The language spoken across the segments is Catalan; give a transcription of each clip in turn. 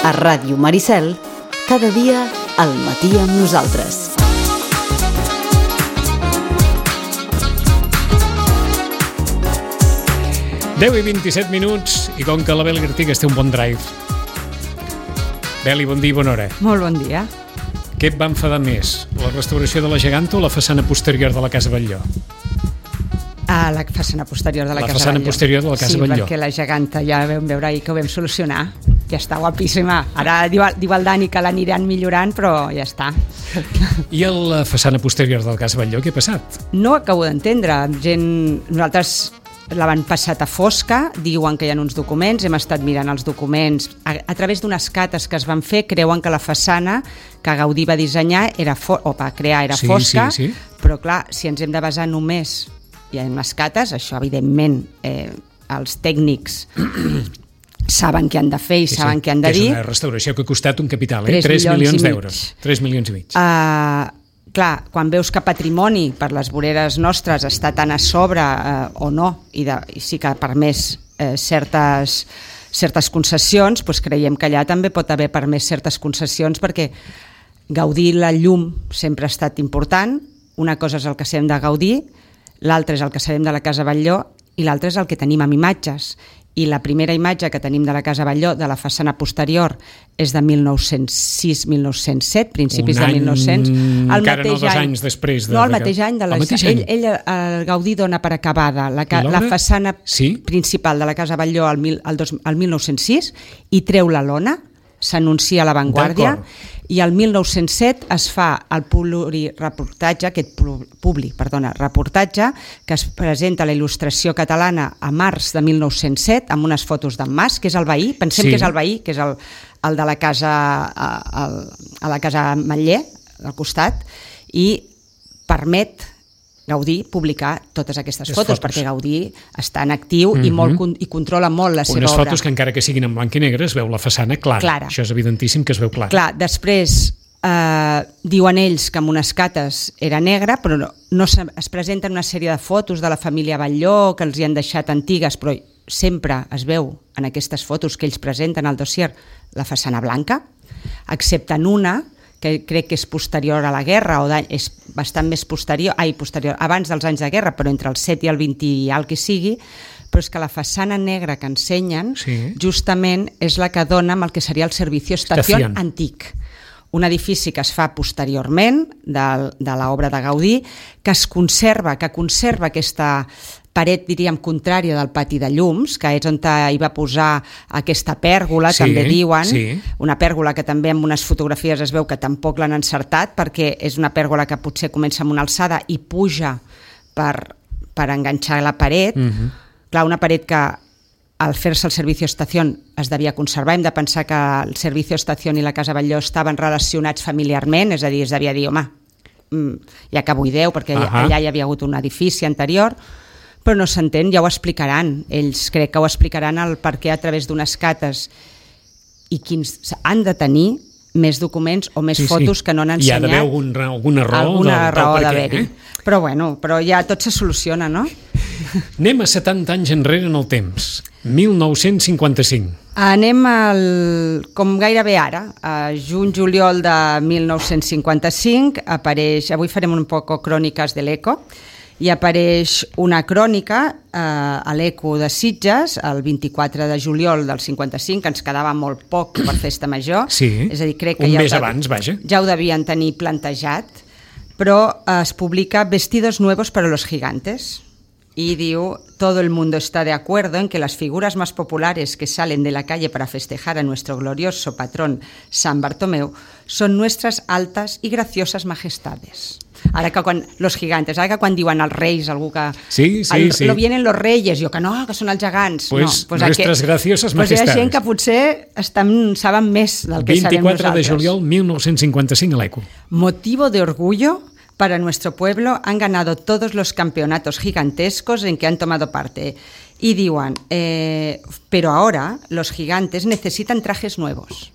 A Ràdio Maricel, cada dia al matí amb nosaltres. Deu i 27 minuts, i com que la Beli Artigas té un bon drive. Beli, bon dia i bona hora. Molt bon dia. Què et va enfadar més, la restauració de la geganta o la façana posterior de la Casa Batlló? La façana posterior de la Casa Batlló. La façana posterior de la Casa Batlló. Sí, perquè la geganta ja vam veure ahir que ho vam solucionar. Ja està guapíssima. Ara diu el Dani que l'aniran millorant, però ja està. I a la façana posterior del Casa Batlló, què ha passat? No acabo d'entendre. Nosaltres l'han passat a fosca, diuen que hi ha uns documents, hem estat mirant els documents. A través d'unes cates que es van fer, creuen que la façana que Gaudí va dissenyar o va crear era fosca, sí. Però clar, si ens hem de basar només en unes cates, això evidentment els tècnics saben què han de fer i saben què han de dir. És una restauració que ha costat un capital, 3 milions d'euros. 3 milions i mig. Clar, quan veus que patrimoni per les voreres nostres està tan a sobre o no, i sí que ha permès certes concessions, doncs creiem que allà també pot haver permès certes concessions, perquè Gaudí, la llum sempre ha estat important. Una cosa és el que sabem de Gaudí, l'altra és el que sabem de la Casa Batlló i l'altra és el que tenim amb imatges. I la primera imatge que tenim de la Casa Batlló, de la façana posterior, és de 1906-1907, principis de 1900. Encara no 2 anys després. No, el mateix any. El Gaudí dona per acabada la façana principal de la Casa Batlló al 1906 i treu la lona, s'anuncia a l'avantguàrdia, i el 1907 es fa el reportatge que es presenta a la Il·lustració catalana a març de 1907 amb unes fotos d'en Mas, que és el veí, pensem que és el veí, que és el de la casa a la casa Matller, al costat, i permet Gaudí publicar totes aquestes fotos, perquè Gaudí està en actiu i controla molt la seva obra. Unes fotos que encara que siguin en blanc i negre es veu la façana clara. Això és evidentíssim que es veu clara. Clar, després diuen ells que amb unes cates era negra, però no es presenten una sèrie de fotos de la família Batlló que els hi han deixat antigues, però sempre es veu en aquestes fotos que ells presenten al dossier la façana blanca, excepte en una que crec que és posterior a la guerra, o és bastant més posterior, abans dels anys de guerra, però entre el 7 i el 20 i el que sigui, però és que la façana negra que ensenyen justament és la que dona amb el que seria el Servicio Estación antic, un edifici que es fa posteriorment de l'obra de Gaudí, que conserva aquesta paret, diríem, contrària del pati de llums, que és on hi va posar aquesta pèrgola, també diuen, una pèrgola que també amb unes fotografies es veu que tampoc l'han encertat, perquè és una pèrgola que potser comença amb una alçada i puja per enganxar la paret. Clar, una paret que al fer-se el Servicio Estación es devia conservar. Hem de pensar que el Servicio Estación i la Casa Batlló estaven relacionats familiarment, és a dir, es devia dir, home, ja que buideu, perquè allà hi havia hagut un edifici anterior, però no s'entén, ja ho explicaran. Ells crec que ho explicaran el perquè a través d'unes cates i quins han de tenir més documents o més fotos que no han ensenyat. Hi ha d'haver alguna raó d'haver-hi. Però bueno, ja tot se soluciona, no? Anem a 70 anys enrere en el temps, 1955. Anem com gairebé ara, a juny-juliol de 1955, avui farem un poc cròniques de l'Eco, i apareix una crònica a l'Eco de Sitges el 24 de juliol del 55, que ens quedava molt poc per festa major, és a dir, crec que ja ho devien tenir plantejat, però es publica Vestidos nuevos para los gigantes, y diu: todo el mundo está de acuerdo en que las figuras más populares que salen de la calle para festejar a nuestro glorioso patrón San Bartomeu son nuestras altas y graciosas majestades. Ara que quan los gigantes, ara que quan diuen els reis, algú que... Lo vienen los reyes, jo que no, que són els gegants. Pues nuestras graciosas majestades. Hi ha gent que potser saben més del que sabem nosaltres. 24 de juliol 1955 a l'Eco. Motivo de orgullo para nuestro pueblo han ganado todos los campeonatos gigantescos en que han tomado parte. Y diuen, pero ahora los gigantes necesitan trajes nuevos.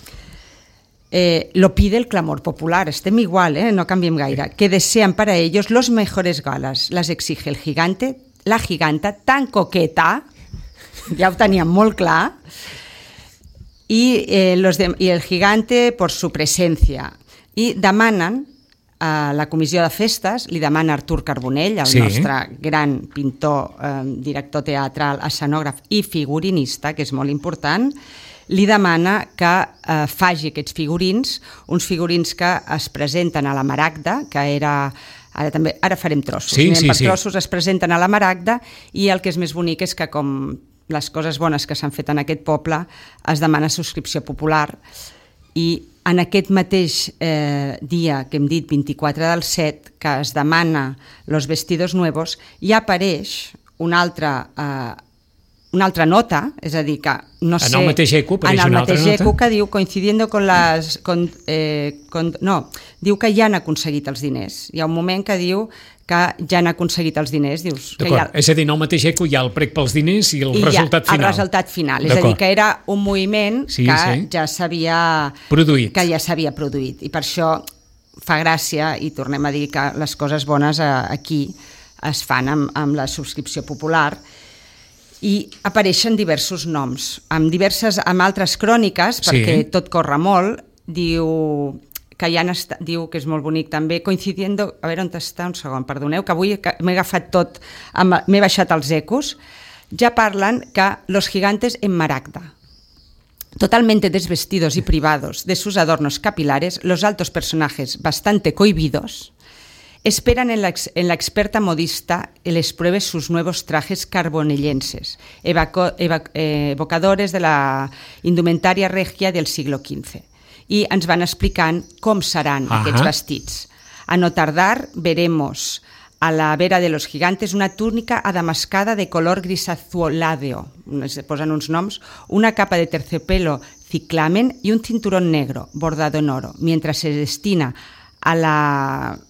Lo pide el clamor popular, estem igual, no canviem gaire, que desean para ellos los mejores galas, las exige el gigante, la giganta tan coqueta, ja ho teníem molt clar, y el gigante por su presencia. I demanen a la comissió de festes, li demana Artur Carbonell, el nostre gran pintor, director teatral, escenògraf i figurinista, que és molt important, li demana que faci aquests figurins, uns figurins que es presenten a la Maragda, que era... Ara farem trossos, trossos, es presenten a la Maragda, i el que és més bonic és que, com les coses bones que s'han fet en aquest poble, es demana subscripció popular, i en aquest mateix dia que hem dit, 24/7, que es demana los vestidos nuevos, ja apareix una altra nota, és a dir, que no sé... En el mateix eco apareix una altra nota. En el mateix eco que diu, coincidiendo con las... diu que ja han aconseguit els diners. Hi ha un moment que diu que ja han aconseguit els diners. D'acord, és a dir, en el mateix eco hi ha el prec pels diners i el resultat final. El resultat final, és a dir, que era un moviment que ja s'havia produït. I per això fa gràcia, i tornem a dir que les coses bones aquí es fan amb la subscripció popular, i apareixen diversos noms, amb altres cròniques, perquè tot corre molt, diu que és molt bonic també, coincidiendo, a veure on està, un segon, perdoneu, que avui m'he agafat tot, m'he baixat els ecos, ja parlen que los gigantes en Maragda, totalmente desvestidos y privados de sus adornos capilares, los altos personajes bastante cohibidos, esperan en la experta modista les pruebe sus nuevos trajes carbonellenses, evocadores de la indumentaria regia del siglo XV. I ens van explicant com seran aquests vestits. A no tardar veremos a la vera de los gigantes una túnica adamascada de color grisazuolado, se posen uns noms, una capa de terciopelo ciclamen y un cinturón negro bordado en oro, mientras se destina a la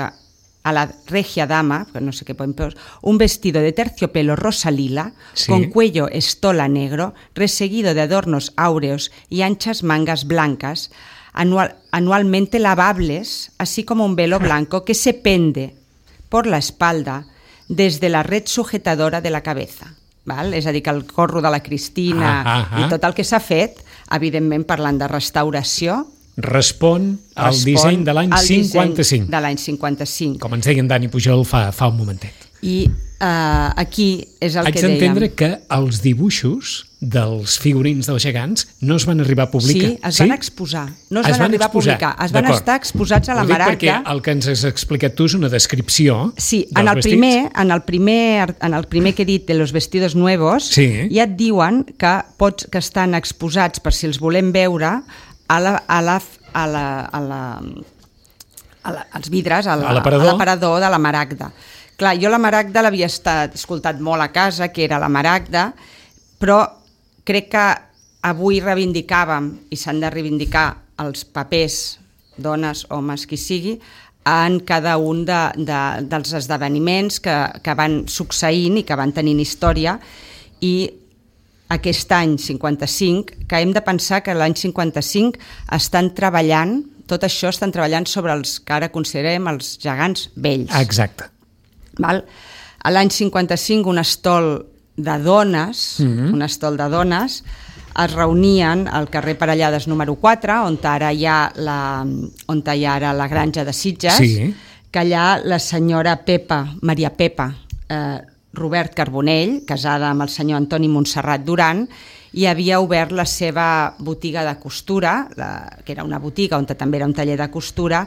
regia dama, no sé qué pueden poner, un vestido de terciopelo rosa lila, con cuello estola negro, reseguido de adornos áureos y anchas mangas blancas, anualmente lavables, así como un velo blanco que se pende por la espalda desde la red sujetadora de la cabeza. Val? És a dir, que el corro de la Cristina i tot el que s'ha fet, evidentment parlant de restauració, respon al disseny de l'any 55. De l'any 55. Com ens deia en Dani Pujol fa un momentet. I aquí és el que dèiem. Haig d'entendre que els dibuixos dels figurins dels gegants no es van arribar a publicar. Sí, es van exposar. No es van arribar a publicar. Es van estar exposats a la Maragda. Ho dic perquè el que ens has explicat tu és una descripció dels vestits. En el primer que he dit de los vestidos nuevos, ja et diuen que estan exposats, per si els volem veure, als vidres, a l'aparador de la Maragda. Clar, jo la Maragda l'havia escoltat molt a casa, que era la Maragda, però crec que avui reivindicàvem, i s'han de reivindicar els papers, dones, homes, qui sigui, en cada un dels esdeveniments que van succeint i que van tenint història, i aquest any 55, que hem de pensar que l'any 55 estan treballant, tot això estan treballant sobre els que ara considerem els gegants vells. Exacte. A l'any 55 un estol de dones es reunien al carrer Parellades número 4, on ara hi ha la granja de Sitges, que allà la senyora Maria Pepa Robert Carbonell, casada amb el senyor Antoni Montserrat Duran, i havia obert la seva botiga de costura, que era una botiga on també era un taller de costura,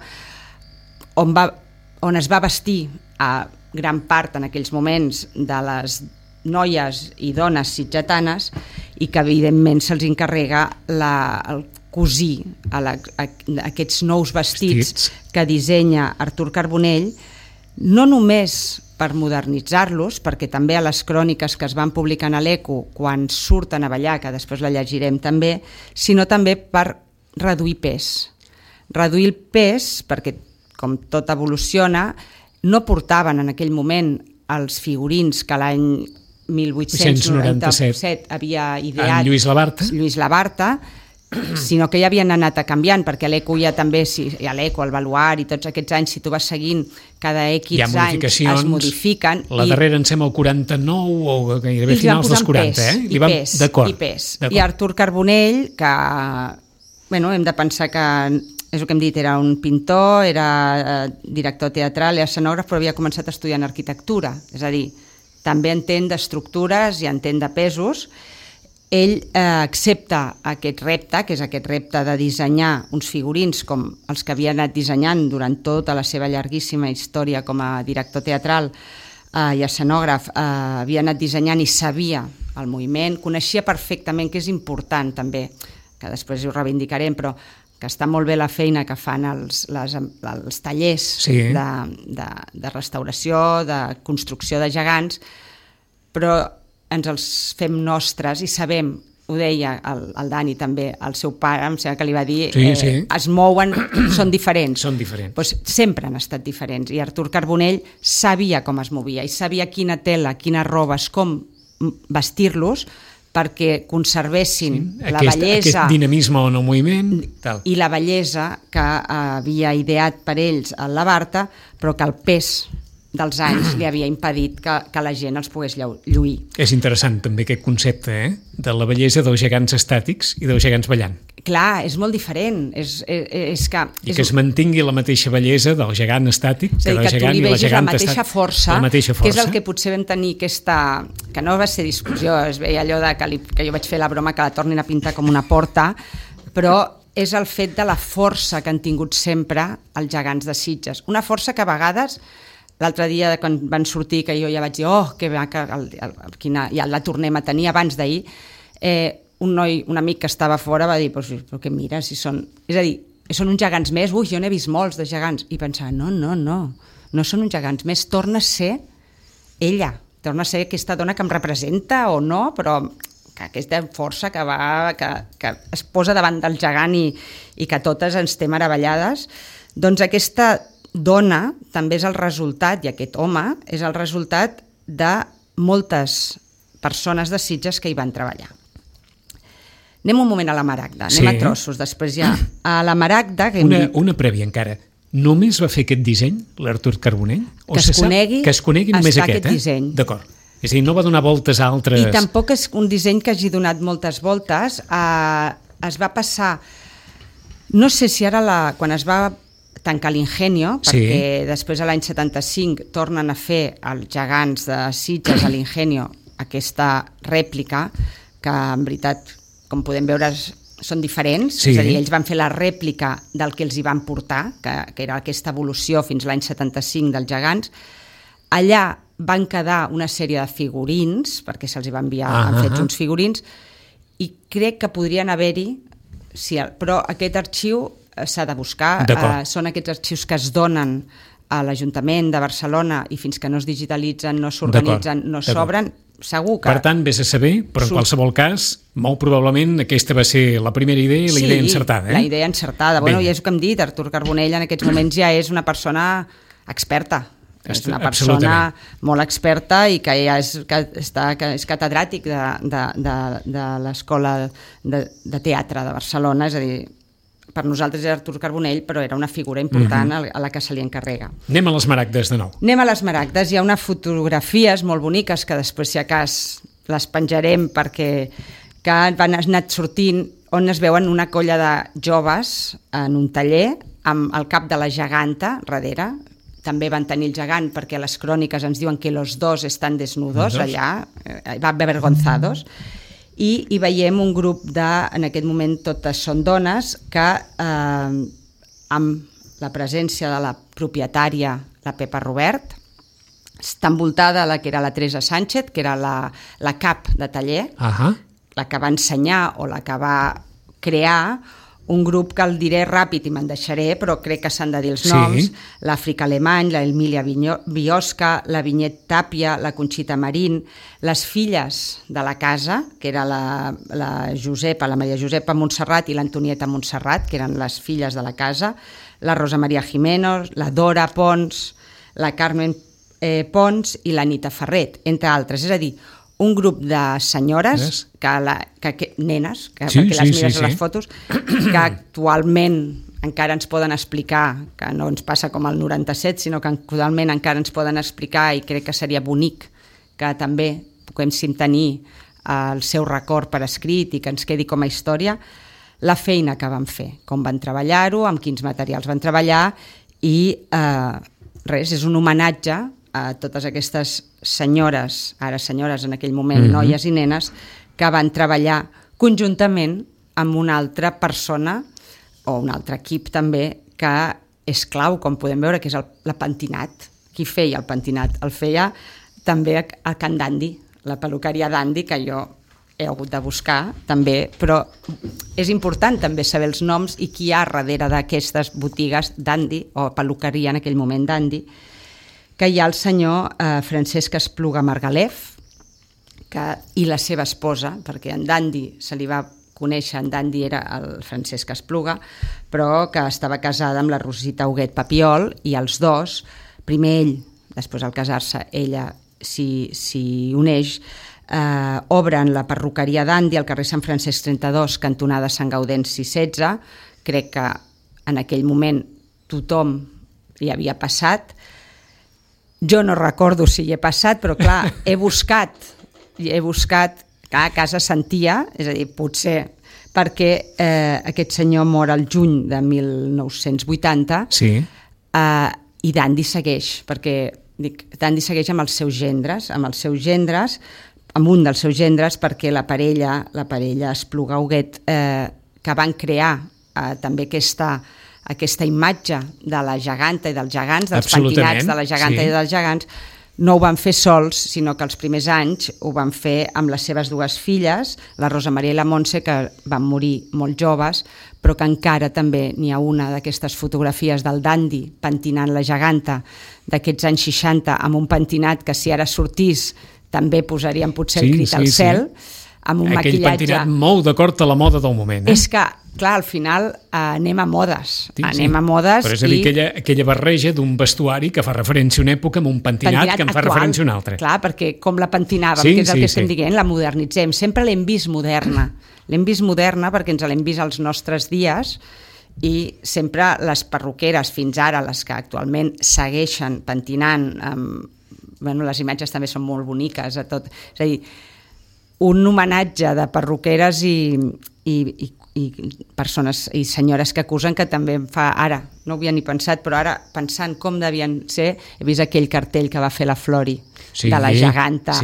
on es va vestir a gran part en aquells moments de les noies i dones sitgetanes, i que evidentment se'ls encarrega el cosir aquests nous vestits que dissenya Artur Carbonell, no només per modernitzar-los, perquè també a les cròniques que es van publicar a l'Eco, quan surten a ballar, que després la llegirem també, sinó també per reduir pes. Reduir el pes, perquè com tot evoluciona, no portaven en aquell moment els figurins que l'any 1897 havia ideat Lluís Labarta, sinó que ja havien anat canviant, perquè l'ECO ja també, hi ha l'ECO, el Baluart i tots aquests anys, si tu vas seguint cada X anys es modifiquen. La darrera en sembla el 49 o gairebé finals dels 40, I pes. I Artur Carbonell, que hem de pensar que és el que hem dit, era un pintor, era director teatral, era escenògraf, però havia començat estudiant arquitectura, és a dir, també entén d'estructures i entén de pesos. Ell accepta aquest repte, que és aquest repte de dissenyar uns figurins com els que havia anat dissenyant durant tota la seva llarguíssima història com a director teatral i escenògraf, havia anat dissenyant i sabia el moviment, coneixia perfectament, que és important també, que després ho reivindicarem, però que està molt bé la feina que fan els tallers de restauració, de construcció de gegants, però ens els fem nostres i sabem, ho deia el Dani també, el seu pare, em sembla que li va dir, es mouen, són diferents. Són diferents. Pues sempre han estat diferents, i Artur Carbonell sabia com es movia i sabia quina tela, quines robes, com vestir-los perquè conservessin la bellesa... Aquest dinamisme en el moviment... I la bellesa que havia ideat per ells a la Barta, però que el pes dels anys li havia impedit que la gent els pogués lluir. És interessant també aquest concepte, de la bellesa dels gegants estàtics i dels gegants ballant. Clar, és molt diferent. I que es mantingui la mateixa bellesa del gegant estàtic que del gegant i la gegant estàtic. La mateixa força, que és el que potser vam tenir aquesta... que no va ser discussió, es veia allò que jo vaig fer la broma que la tornin a pintar com una porta, però és el fet de la força que han tingut sempre els gegants de Sitges. Una força que a vegades... L'altre dia, quan van sortir, que jo ja vaig dir que ja la tornem a tenir abans d'ahir, un amic que estava fora va dir, però què mira, si són... És a dir, són uns gegants més, jo n'he vist molts de gegants, i pensava, no són uns gegants més, torna a ser ella, torna a ser aquesta dona que em representa o no, però que aquesta força que es posa davant del gegant i que totes ens té meravellades, doncs aquesta dona també és el resultat, i aquest home és el resultat de moltes persones de Sitges que hi van treballar. Anem un moment a la Maragda, anem a trossos, després ja a la Maragda... Una prèvia encara, només va fer aquest disseny l'Artur Carbonell? Que es conegui només aquest disseny. D'acord. És a dir, no va donar voltes a altres... I tampoc és un disseny que hagi donat moltes voltes. Es va passar... No sé si ara, quan es va tancar l'Ingenio, perquè després a l'any 75 tornen a fer els gegants de Sitges a l'Ingenio aquesta rèplica, que en veritat, com podem veure, són diferents, és a dir, ells van fer la rèplica del que els hi van portar, que era aquesta evolució fins l'any 75 dels gegants. Allà van quedar una sèrie de figurins, perquè se'ls va enviar, han fet uns figurins, i crec que podrien haver-hi, però aquest arxiu s'ha de buscar, són aquests arxius que es donen a l'Ajuntament de Barcelona i fins que no es digitalitzen, no s'organitzen, no s'obren, segur que... Per tant, vés a saber, però en qualsevol cas, molt probablement aquesta va ser la primera idea i la idea encertada. Sí, la idea encertada. Bueno, i és el que hem dit, Artur Carbonell en aquests moments ja és una persona experta. És una persona molt experta i que ja és catedràtic de l'Escola de Teatre de Barcelona, és a dir, per nosaltres era Artur Carbonell, però era una figura important a la que se li encarrega. Anem a les Maragdes de nou. Anem a les Maragdes. Hi ha unes fotografies molt boniques que després, si a cas, les penjarem perquè han anat sortint, on es veuen una colla de joves en un taller amb el cap de la geganta darrere. També van tenir el gegant perquè les cròniques ens diuen que los dos estan desnudos allà, van avergonzados. I hi veiem un grup en aquest moment totes són dones, que amb la presència de la propietària, la Pepa Robert, està envoltada la que era la Teresa Sánchez, que era la cap de taller, la que va ensenyar o la que va crear un grup que el diré ràpid i me'n deixaré, però crec que s'han de dir els noms, l'Àfrica Alemany, l'Emília Biosca, la Vinyet Tàpia, la Conxita Marín, les filles de la casa, que era la Josepa, la Maria Josepa Montserrat i l'Antonieta Montserrat, que eren les filles de la casa, la Rosa Maria Jiménez, la Dora Pons, la Carmen Pons i l'Anita Ferret, entre altres. És a dir, un grup de senyores que nenes, perquè les mires a les fotos, que actualment encara ens poden explicar, que no ens passa com el 97, sinó que actualment encara ens poden explicar, i crec que seria bonic que també puguem tenir el seu record per escrit i que ens quedi com a història, la feina que van fer, com van treballar-ho, amb quins materials van treballar, i res, és un homenatge a totes aquestes senyores, ara senyores en aquell moment, noies i nenes, que van treballar conjuntament amb una altra persona o un altre equip també, que és clau, com podem veure, que és el pentinat. Qui feia el pentinat? El feia també a Can Dandy, la peluqueria Dandy, que jo he hagut de buscar també, però és important també saber els noms i qui hi ha darrere d'aquestes botigues Dandy, o peluqueria en aquell moment Dandy, que hi ha el senyor Francesc Espluga Margalef, i la seva esposa, perquè en Dandy se li va conèixer, en Dandy era el Francesc Espluga, però que estava casada amb la Rosita Huguet Papiol, i els dos, primer ell, després al casar-se ella s'hi uneix, obren la perruqueria Dandy al carrer Sant Francesc 32, cantonada Sant Gaudenci 16, crec que en aquell moment tothom hi havia passat, jo no recordo si hi he passat, però clar, he buscat que a casa sentia, és a dir, potser perquè aquest senyor mor al juny de 1980, i Dandy segueix, perquè Dandy segueix amb els seus gendres, amb un dels seus gendres, perquè la parella Espluga Huguet, que van crear també aquesta imatge de la geganta i dels gegants, dels pentinats de la geganta i dels gegants, no ho van fer sols, sinó que els primers anys ho van fer amb les seves dues filles, la Rosa Maria i la Montse, que van morir molt joves, però que encara també n'hi ha una d'aquestes fotografies del Dandy pentinant la geganta d'aquests anys 60, amb un pentinat que si ara sortís també posaríem potser el crit al cel, amb un maquillatge... Aquell pentinat molt d'acord a la moda del moment. És que, clar, al final anem a modes. Anem a modes. Però és a dir, aquella barreja d'un vestuari que fa referència a una època amb un pentinat que en fa referència a una altra. Clar, perquè com la pentinàvem, que és el que estem dient, la modernitzem. Sempre l'hem vist moderna. L'hem vist moderna perquè ens l'hem vist als nostres dies, i sempre les perruqueres, fins ara, les que actualment segueixen pentinant, les imatges també són molt boniques, és a dir, un homenatge de perruqueres i persones i senyores que acusen, que també em fa ara, no ho havia ni pensat, però ara pensant com devien ser, he vist aquell cartell que va fer la Flori, de la geganta,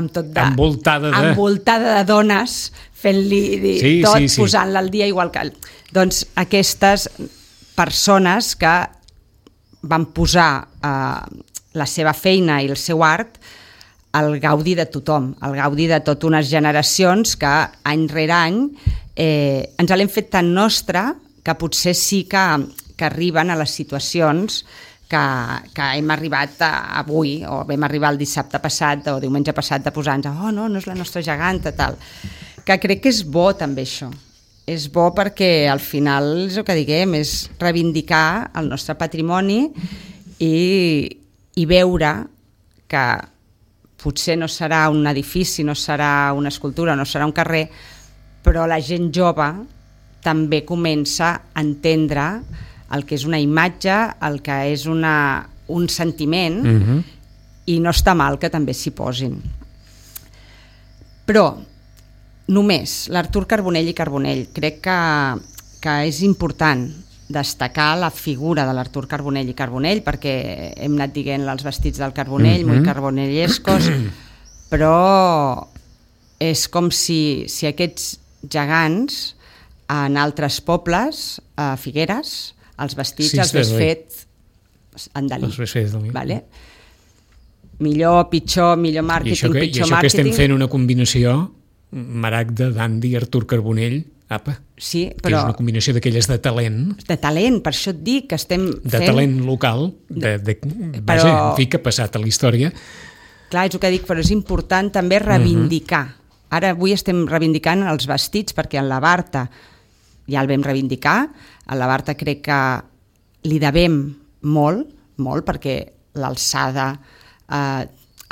envoltada de dones, fent-li tot, posant-la al dia, igual que... Doncs aquestes persones que van posar la seva feina i el seu art al gaudi de tothom, al gaudi de totes unes generacions que any rere any ens l'hem fet tan nostra que potser sí que arriben a les situacions que hem arribat avui, o vam arribar el dissabte passat o diumenge passat de posar-nos, no és la nostra geganta, tal. Que crec que és bo també això. És bo perquè al final és el que diguem, és reivindicar el nostre patrimoni i veure que potser no serà un edifici, no serà una escultura, no serà un carrer, però la gent jove també comença a entendre el que és una imatge, el que és un sentiment, i no està mal que també s'hi posin. Però només l'Artur Carbonell i Carbonell, crec que és important destacar la figura de l'Artur Carbonell i Carbonell, perquè hem anat dient els vestits del Carbonell, molt carbonellescos, però és com si aquests gegants en altres pobles, a Figueres, els vestits els hagués fet en Dalí. Vale? Millor, pitjor, millor màrqueting, pitjor màrqueting. I això que estem fent una combinació, Maragda, Dandy, Artur Carbonell, apa, sí, però... que és una combinació d'aquelles de talent. De talent, per això et dic que estem fent... De talent local, vaja, en fi, que ha passat a la història. Clar, és el que dic, però és important també reivindicar. Ara avui estem reivindicant els vestits, perquè en la Barta ja el vam reivindicar, a la Barta crec que li devem molt, perquè l'alçada,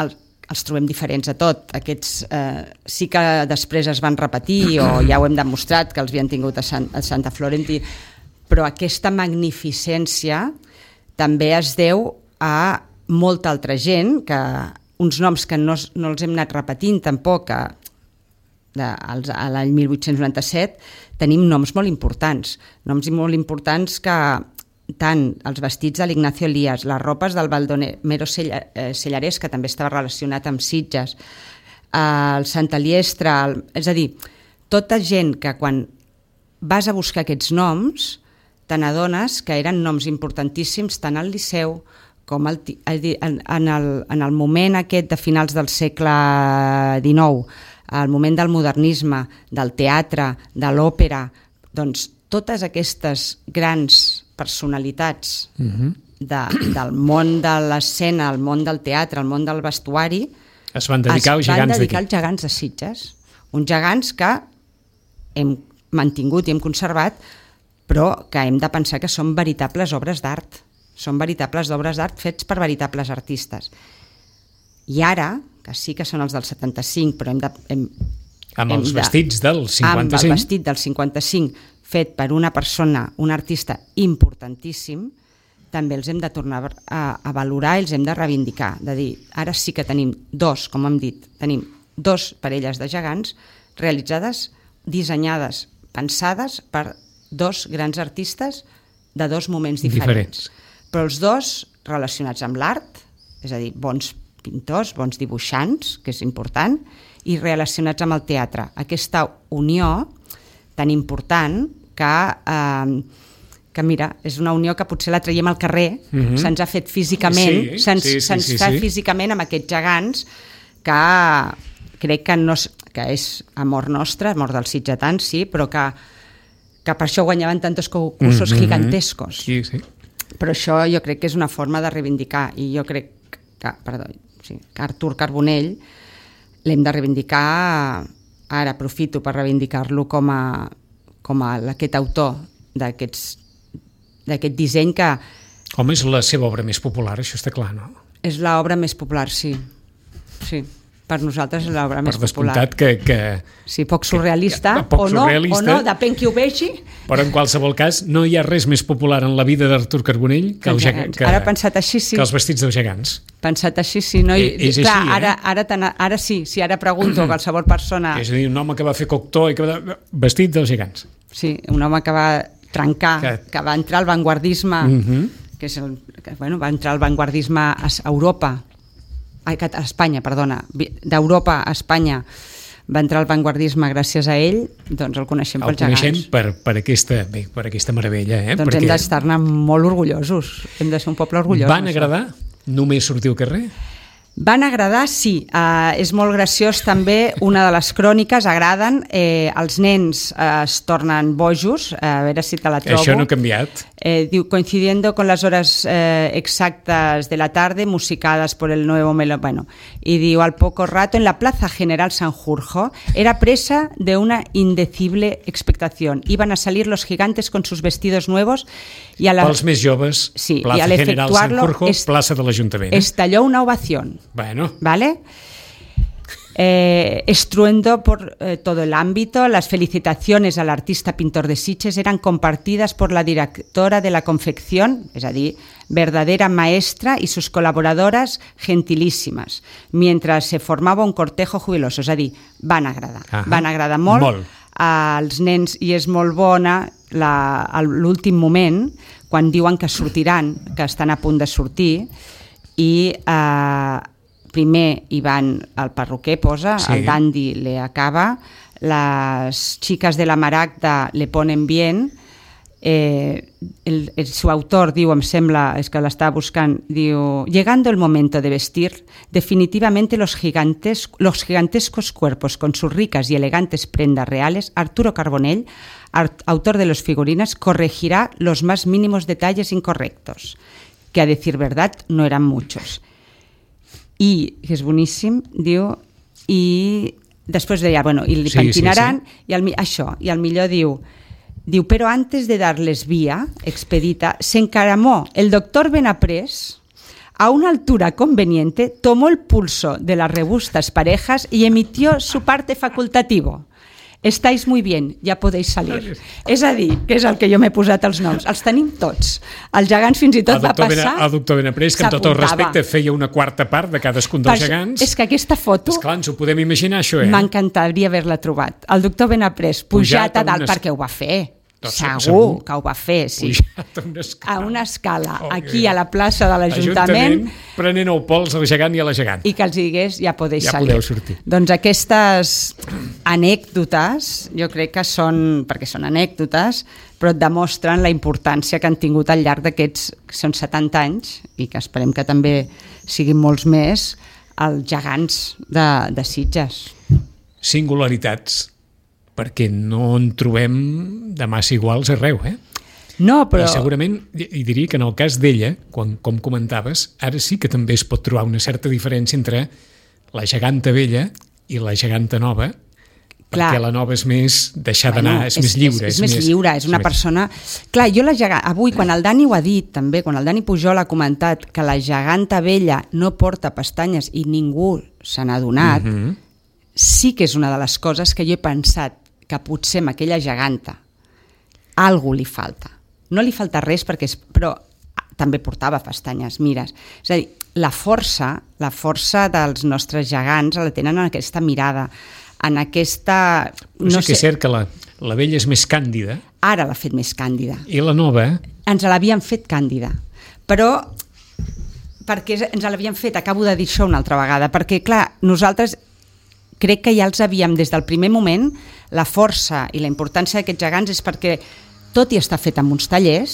els trobem diferents a tot. Aquests sí que després es van repetir, o ja ho hem demostrat, que els havien tingut a Santa Florenti, però aquesta magnificència també es deu a molta altra gent, que uns noms que no els hem anat repetint tampoc, que a l'any 1897 tenim noms molt importants que tant els vestits de l'Ignacio Elías, les ropes del Baldomero Sellarés, que també estava relacionat amb Sitges, el Santa Liestra, és a dir, tota gent que quan vas a buscar aquests noms te n'adones que eren noms importantíssims tant al Liceu com en el moment aquest de finals del segle XIX, al moment del modernisme, del teatre, de l'òpera, doncs totes aquestes grans personalitats del món de l'escena, el món del teatre, el món del vestuari, es van dedicar als gegants de Sitges. Uns gegants que hem mantingut i hem conservat, però que hem de pensar que són veritables obres d'art. Són veritables obres d'art fets per veritables artistes. I ara, que sí que són els del 75, però amb els vestits del 55. Amb el vestit del 55, fet per una persona, un artista importantíssim, també els hem de tornar a valorar i els hem de reivindicar. De dir, ara sí que tenim com hem dit, tenim dos parelles de gegants realitzades, dissenyades, pensades per dos grans artistes de dos moments diferents. Però els dos relacionats amb l'art, és a dir, bons pintors, bons dibuixants, que és important, i relacionats amb el teatre. Aquesta unió tan important que mira, és una unió que potser la traiem al carrer, se'ns ha fet físicament, se'ns fa físicament amb aquests gegants que crec que és amor nostre, amor dels sitgetans, sí, però que per això guanyaven tantos concursos gigantescos. Sí. Però això jo crec que és una forma de reivindicar, i jo crec que Artur Carbonell l'hem de reivindicar, ara aprofito per reivindicar-lo com aquest autor d'aquest disseny que... Home, és la seva obra més popular, això està clar, no? És l'obra més popular, sí. Per nosaltres és l'obra més popular. Per descomptat que... Sí, poc surrealista, poc o no, surrealista, depèn qui ho vegi. Però en qualsevol cas no hi ha res més popular en la vida d'Artur Carbonell que ara pensat així, sí. Que els vestits dels gegants. Pensat així, sí. No? És clar, així, ara sí, si ara pregunto a qualsevol persona... És a dir, un home que va fer Cocteau i que va... Vestit dels gegants. Sí, un home que va trencar, que va entrar al vanguardisme, va entrar al vanguardisme a Europa, a Espanya, perdona, d'Europa a Espanya, va entrar al vanguardisme gràcies a ell, doncs el coneixem pels gegants. El coneixem per aquesta meravella. Doncs hem d'estar-ne molt orgullosos, hem de ser un poble orgullós. Van agradar? Només sortir al carrer? Van agradar, sí. És molt graciós també, una de les cròniques, agraden, els nens es tornen bojos, a veure si te la trobo. Això no ha canviat. Diu, coincidiendo con las horas exactas de la tarde, musicadas por el nuevo melón. Bueno, y digo, al poco rato, en la Plaza General Sanjurjo, era presa de una indecible expectación. Iban a salir los gigantes con sus vestidos nuevos y a la... Pels més joves, sí, Plaza General Sanjurjo, plaça de l'Ajuntament. Estalló una ovación. Bueno. ¿Vale? Estruendo por todo el ámbito. Las felicitaciones al artista pintor de Sitges eran compartidas por la directora de la confección, es decir, verdadera maestra, y sus colaboradoras gentilísimas, mientras se formaba un cortejo jubiloso. És a dir, van agradar molt. Als nens, i és molt bona l'últim moment, quan diuen que sortiran, que estan a punt de sortir, i primer hi van el perruquer, posa, sí. El dandy le acaba, las chicas de la maragda le ponen bien, su autor diu, em sembla, és que l'estava buscant, diu, llegando el momento de vestir, definitivamente los gigantescos cuerpos con sus ricas y elegantes prendas reales, Arturo Carbonell, autor de los figurines, corregirá los más mínimos detalles incorrectos, que a decir verdad no eran muchos. I, que és boníssim, diu, i després deia, bueno, i li pentinaran, sí. I al millor diu, pero antes de darles vía expedita, se encaramó el doctor Benaprés a una altura conveniente, tomó el pulso de las robustas parejas y emitió su parte facultativo. Estáis muy bien, ja podeu salir. És a dir, que és el que jo m'he posat els noms. Els tenim tots. Els gegants fins i tot va passar... El doctor Benaprés, que amb tot el respecte feia una quarta part de cadascun dels gegants. És que aquesta foto... Esclar, ens ho podem imaginar, això, M'encantaria haver-la trobat. El doctor Benaprés pujat a dalt, perquè ho va fer. Segur que ho va fer, sí. A una escala, aquí a la plaça de l'Ajuntament, prenent el pols al gegant i a la gegant. I que els digués, ja podeu salir. Podeu sortir. Doncs aquestes anècdotes, jo crec que són, perquè són anècdotes, però et demostren la importància que han tingut al llarg d'aquests, que són 70 anys, i que esperem que també siguin molts més, els gegants de Sitges. Singularitats, perquè no en trobem de massa iguals arreu, No, però... I segurament, i diria que en el cas d'ella, com comentaves, ara sí que també es pot trobar una certa diferència entre la geganta vella i la geganta nova, perquè la nova és més deixar d'anar, és més lliure. És més lliure, és una persona... Clar, jo avui, quan el Dani ho ha dit, també, quan el Dani Pujol ha comentat que la geganta vella no porta pestanyes i ningú se n'ha adonat, sí que és una de les coses que jo he pensat que potser amb aquella geganta algú li falta. No li falta res, però també portava pestanyes, mires. És a dir, la força dels nostres gegants la tenen en aquesta mirada, en aquesta... Sí que és cert que la vella és més càndida. Ara l'ha fet més càndida. I la nova... Ens l'havien fet càndida. Però perquè ens l'havien fet, acabo de dir això una altra vegada, perquè clar, nosaltres crec que ja els havíem, des del primer moment, la força i la importància d'aquests gegants és perquè tot i estar fet amb uns tallers,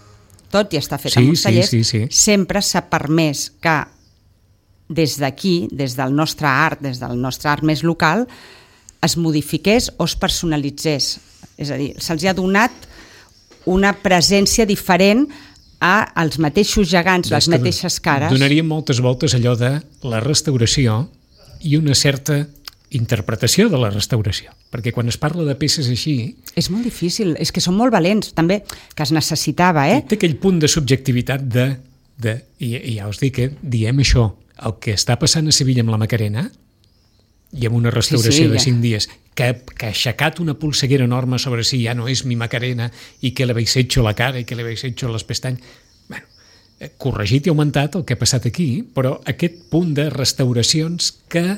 sempre s'ha permès que des d'aquí, des del nostre art més local, es modifiqués o es personalitzés. És a dir, se'ls ha donat una presència diferent als mateixos gegants, les mateixes cares. Donaríem moltes voltes allò de la restauració i una certa interpretació de la restauració, perquè quan es parla de peces així... És molt difícil, és que són molt valents, també, que es necessitava, Té aquell punt de subjectivitat i ja us dic, diem això, el que està passant a Sevilla amb la Macarena, i amb una restauració de 5 dies, que ha aixecat una polseguera enorme sobre si ja no és mi Macarena, i que le habéis hecho la cara, i que le habéis hecho les pestanyes... Bueno, corregit i augmentat el que ha passat aquí, però aquest punt de restauracions que...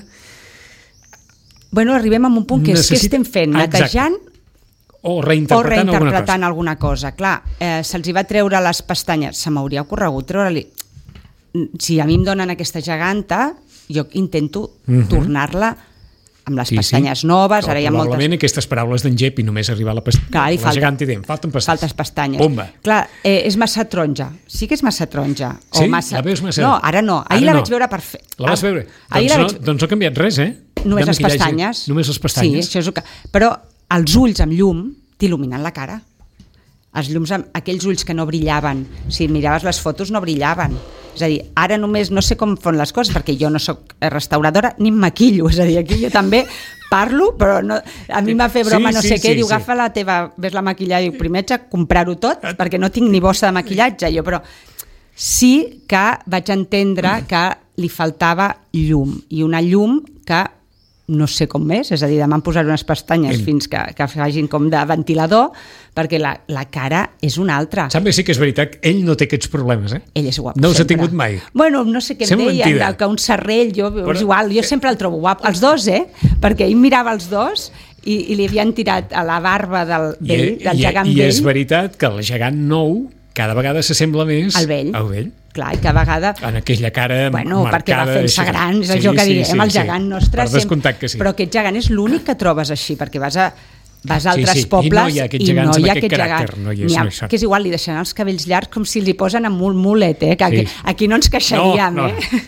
Arribem a un punt que és què estem fent, netejant o reinterpretant alguna cosa. Clar, se'ls va treure les pestanyes, se m'hauria ocorregut treure-li... Si a mi em donen aquesta geganta, jo intento tornar-la amb les pestanyes noves. Ara hi ha probablement aquestes paraules d'en Gep i només arribar a la geganta i diem, falten pestanyes. Pumba. Clar, és massa taronja. Sí que és massa taronja. Sí? La veus massa? No, ara no. Ahir la vaig veure perfecte. La vas veure? Doncs no ha canviat res, Només les pestanyes. Només les pestanyes. Sí, això és que... Però els ulls amb llum t'il·luminen la cara. Els llums, aquells ulls que no brillaven, si miraves les fotos no brillaven. És a dir, ara només no sé com fan les coses, perquè jo no soc restauradora ni em maquillo, és a dir, aquí jo també parlo, però no, a mi m'ha fet broma què, diu, agafa la teva, ves-la a maquillar, diu, primer haig de comprar-ho tot, perquè no tinc ni bossa de maquillatge, jo, però sí que vaig entendre que li faltava llum, i una llum que no sé com més, és a dir, demà em posaré unes pestanyes fins que facin com de ventilador, perquè la cara és una altra. Sembla sí que és veritat, ell no té aquests problemes, Ell és guapo, no els ha tingut mai. Bueno, no sé què em deien, que un serrell, és igual, jo sempre el trobo guapo. Els dos, perquè ell mirava els dos i li havien tirat a la barba del gegant vell. I és veritat que el gegant nou cada vegada s'assembla més al vell. Clar, i cada vegada... En aquella cara marcada... perquè va fent-se gran, és allò que diguem, el gegant nostre... Per descomptat que sí. Però aquest gegant és l'únic que trobes així, perquè vas a altres pobles i no hi ha aquest gegant. Que és igual, li deixaran els cabells llargs com si li posen amb un mulet, que aquí no ens queixaríem,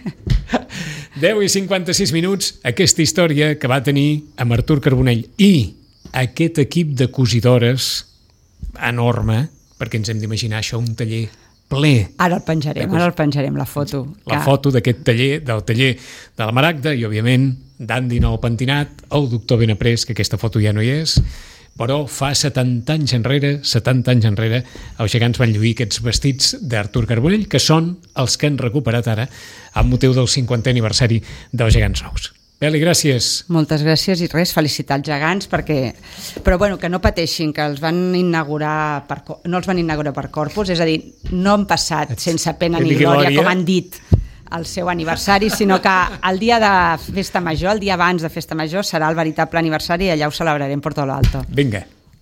10:56 minuts, aquesta història que va tenir amb Artur Carbonell i aquest equip de cosidores enorme, perquè ens hem d'imaginar això, un taller ple. Ara el penjarem, la foto. La foto d'aquest taller, del taller de la Maragda, i òbviament d'Andy Nou Pentinat, el doctor Benaprés, que aquesta foto ja no hi és, però fa 70 anys enrere, els gegants van lluir aquests vestits d'Artur Carbonell, que són els que han recuperat ara amb motiu del 50è aniversari dels gegants nous. Beli, gràcies. Moltes gràcies i res, felicitar els gegants però bueno, que no pateixin, que els van inaugurar no els van inaugurar per Corpus, és a dir, no han passat sense pena ni glòria, com han dit, el seu aniversari, sinó que el dia de Festa Major, el dia abans de Festa Major, serà el veritable aniversari i allà ho celebrarem per tot l'alto. Vinga.